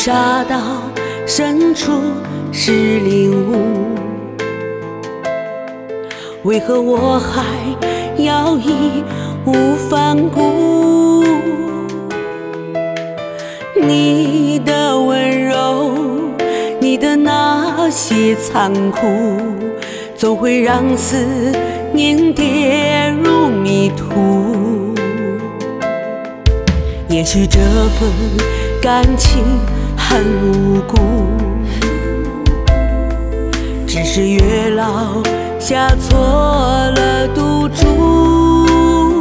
沙到深处是领悟，为何我还要义无反顾？你的温柔，你的那些残酷，总会让思念跌入迷途。也许这份感情很无辜，只是月老下错了赌注。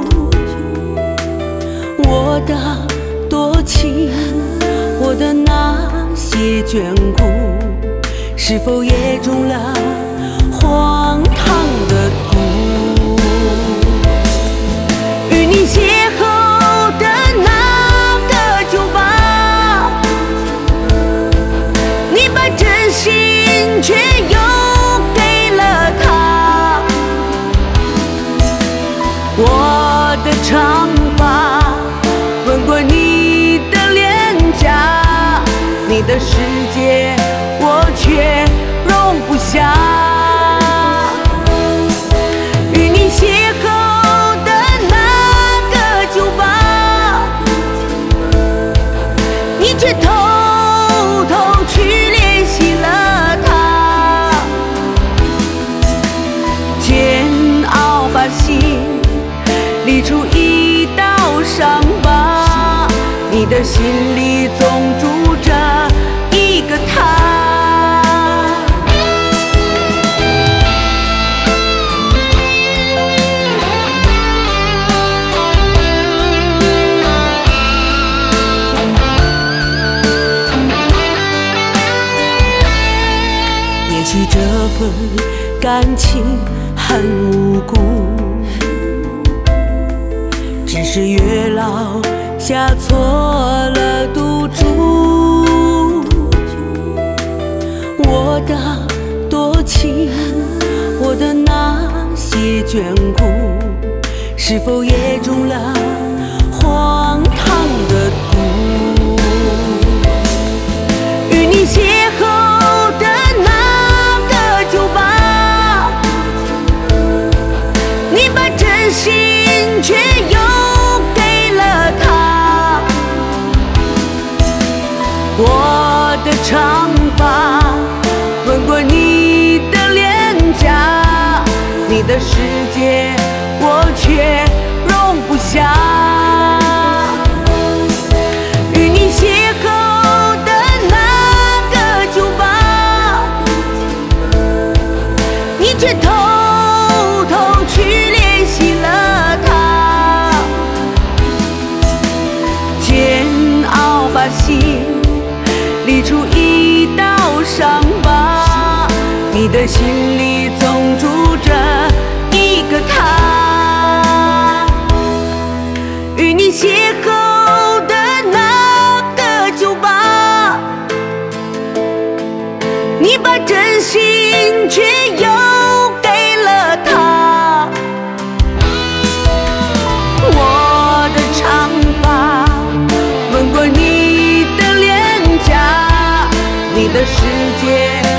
我的多情，我的那些眷顾，是否也中了荒唐的毒？与你邂逅的那个酒吧，你把真心却又给了他。我的长发吻过你的脸颊，你的世界我却容不下。与你邂逅的那个酒吧，你却偷偷去联系了他。煎熬把心理出一道伤疤，你的心里总住着一个他。也许这份感情很无辜，只是月老下错了赌注。我的多情，我的那些眷顾，是否也中了荒唐的毒？与你邂逅的那个酒吧，你把真心却又给了他。我的长发吻过你的脸颊，你的世界我却容不下。与你邂逅的那个酒吧，你却偷偷去联系了他。煎熬把心理出一道伤疤，你的心里总住着一个他。与你邂逅的那个酒吧，你把真心却又给了他。我的长发吻过你的脸颊，你的世界